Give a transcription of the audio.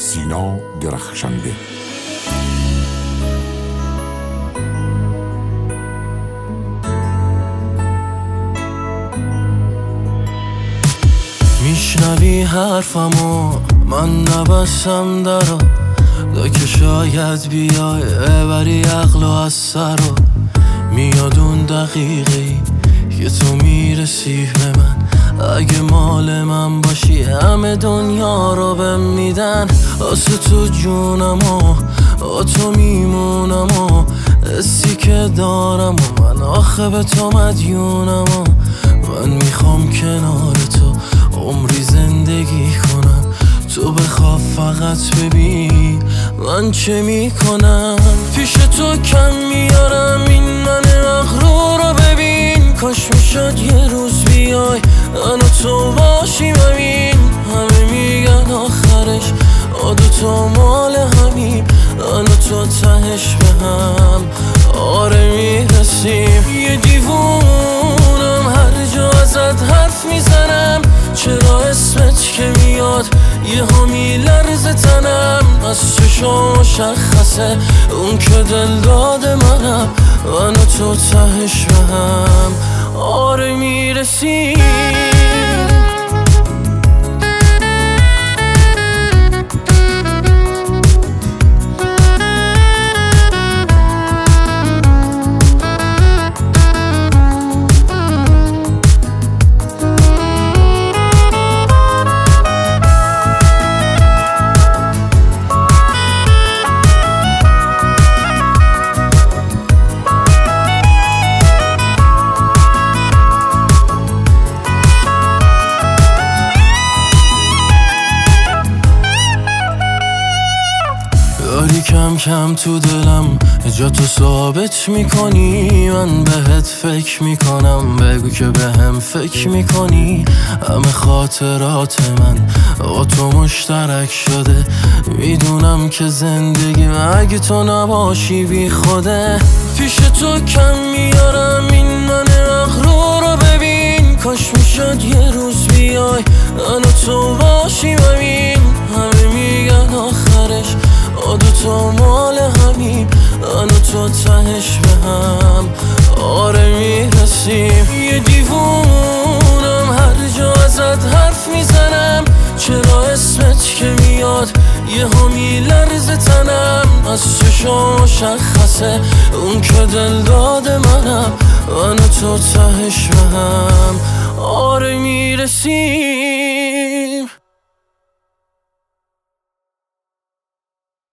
سینا درخشنده. میشنوی حرفمو من نبستم درو، که شاید بیای بری عقل و از سرو. میاد اون دقیقه‌ای که تو میرسی به من، اگه مال من باشی همه دنیا رو بهم میدن. واسه تو جونم و تو میمونم و حسی که دارم و من آخه به تو مدیونم و من میخوام کنار تو عمری زندگی کنم. تو بخواه فقط ببین من چه میکنم. پیش تو کم میارم این من مغرور رو ببین. کاش میشد یه روز بیای من و تو باشیم همین. همه میگن آخرش دوتا مال همیم، من و تو تهش به هم آره میرسیم. یه دیوونم هر جا ازت حرف میزنم، چرا اسمت که میاد یه ها میلرزه تنم. از چشم مشخصه اون که دل داده منم، من و تو تهش به هم آره میرسیم. داری کم کم تو دلم جا تو ثابت میکنی، من بهت فکر میکنم بگو که بهم فکر میکنی. همه خاطرات من با تو مشترک شده، میدونم که زندگی اگه تو نباشی بی خوده. پیش تو کم میارم این من مغرور رو ببین. کاش میشد یه روز بیای من و تو باشیم همین. همه میگن آخرش دوتا مال همیم، من و تو تهش به هم آره میرسیم. یه دیوونم هر جا ازت حرف میزنم، چرا اسمت که میاد یه ها میلرزه تنم. از چشم مشخصه اون که دل داده منم، من و تو تهش به هم آره میرسیم.